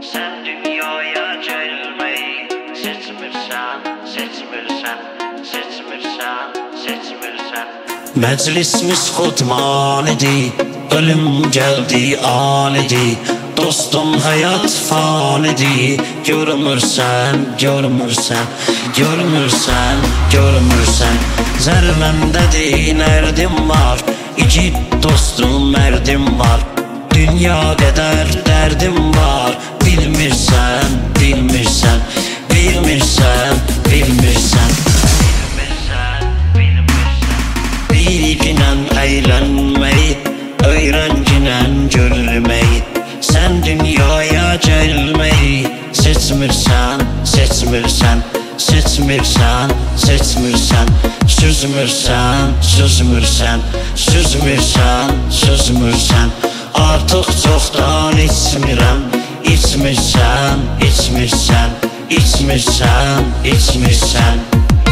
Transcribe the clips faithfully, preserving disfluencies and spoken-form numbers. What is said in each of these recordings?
Sen dünyaya gelmeyi seçmirsən, seçmirsən, seçmirsən, seçmirsən. Məclisimiz xudmanidir, ölüm geldi anidir. Dostum hayat fanidir, görmürsən, görmürsən, görmürsən, görmürsən. Zərrəmdədir nərdim var, iki dostum mərdim var. Dünya qədər dərdim var, bilmirsən, bilmirsən, bilmirsən, bilmirsən. Bilmirsən, bilmirsən. Bilginən əylənməyi, öyrənginən görməyi. Sən dünyaya gəlməyi seçmirsən, seçmirsən, seçmirsən, seçmirsən. Süzmürsən, süzmürsən, süzmürsən, süzmürsən. Artıq çoxdan içmirəm, içmirsən, içmirsən, içmirsən, içmirsən.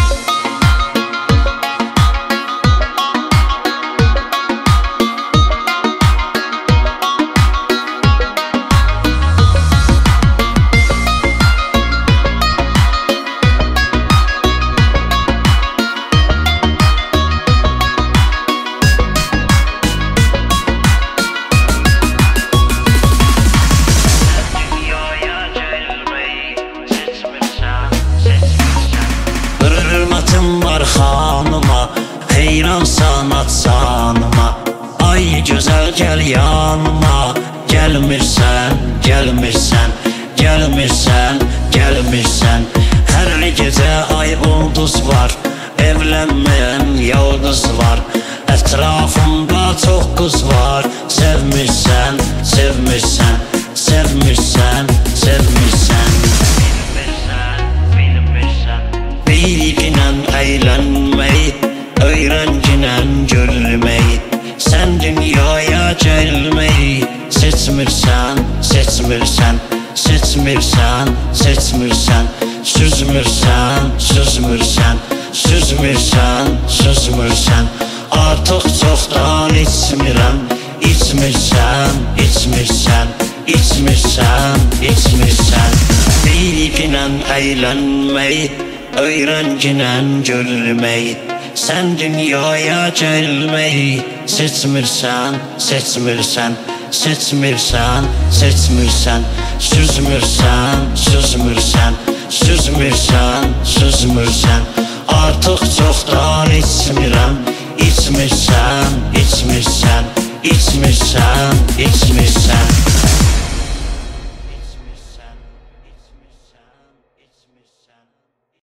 Xanıma, heyran sanat sanıma. Ay gözəl gəl yanıma. Gəlmirsən, gəlmirsən, gəlmirsən, gəlmirsən. Hər gecə ay ulduz var, evlənməyən yıldız var. Ətrafımda çox qız var. Sevmirsən, sevmirsən, sevmirsən, sevmirsən. Bilginən əylənməyi, öyrənginən görməyi. Sən dünyaya gəlməyi seçmirsən, seçmirsən, seçmirsən, seçmirsən. Süzmürsən, süzmürsən, süzmürsən, süzmürsən. Artıq çoxdan içmirəm, içmirsən, içmirsən, içmirsən, içmirsən. Bilginən əylənməyi, öyrənginən görməyi. Sən dünyaya gəlməyi seçmirsən, seçmirsən, seçmirsən, seçmirsən. Süzmürsən, süzmürsən, süzmürsən, süzmürsən. Artıq çoxdan içmirəm, içmirsən, içmirsən, içmirsən, içmirsən.